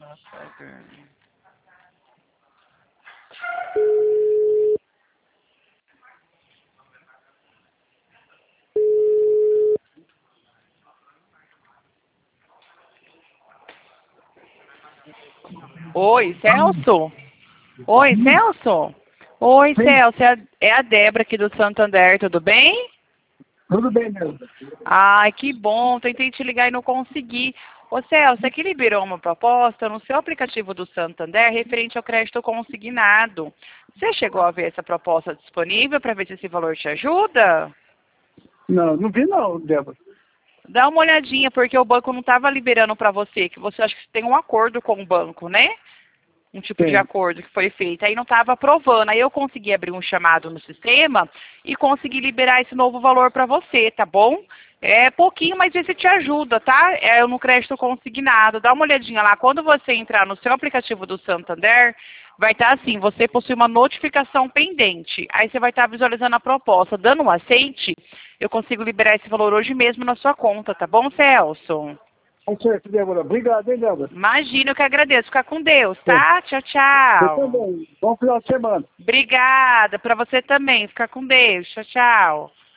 Oi, Celso? Oi, Celso? Oi, Sim. Celso, é a Débora aqui do Santander, tudo bem? Tudo bem, meu. Ai, que bom, tentei te ligar e não consegui. Ô Celso, aqui liberou uma proposta no seu aplicativo do Santander referente ao crédito consignado. Você chegou a ver essa proposta disponível para ver se esse valor te ajuda? Não, não vi não, Débora. Dá uma olhadinha, porque o banco não estava liberando para você, que você acha que tem um acordo com o banco, né? Um tipo de Tem. acordo que foi feito. Aí não estava aprovando. Aí eu consegui abrir um chamado no sistema e consegui liberar esse novo valor para você, tá bom? É pouquinho, mas esse te ajuda, tá? É no crédito consignado. Dá uma olhadinha lá. Quando você entrar no seu aplicativo do Santander, vai estar assim, você possui uma notificação pendente. Aí você vai estar visualizando a proposta. Dando um aceite, eu consigo liberar esse valor hoje mesmo na sua conta, tá bom, Celso? Tá certo, Débora. Obrigado, hein, Débora. Imagina, eu que agradeço. Fica com Deus, É. tá? Tchau, Você tchau. também. Bom final de semana. Obrigada. Para você também. Fica com Deus. Tchau, tchau.